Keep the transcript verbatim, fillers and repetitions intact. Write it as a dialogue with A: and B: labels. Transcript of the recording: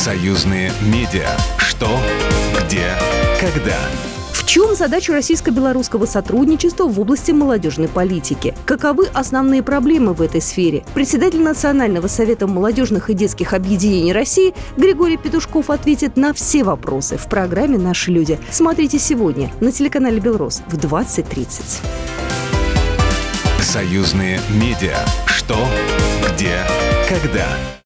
A: Союзные медиа. Что, где, когда.
B: В чем задача российско-белорусского сотрудничества в области молодежной политики? Каковы основные проблемы в этой сфере? Председатель Национального совета молодежных и детских объединений России Григорий Петушков ответит на все вопросы в программе «Наши люди». Смотрите сегодня на телеканале «Белрос» в двадцать тридцать.
A: Союзные медиа. Что, где, когда.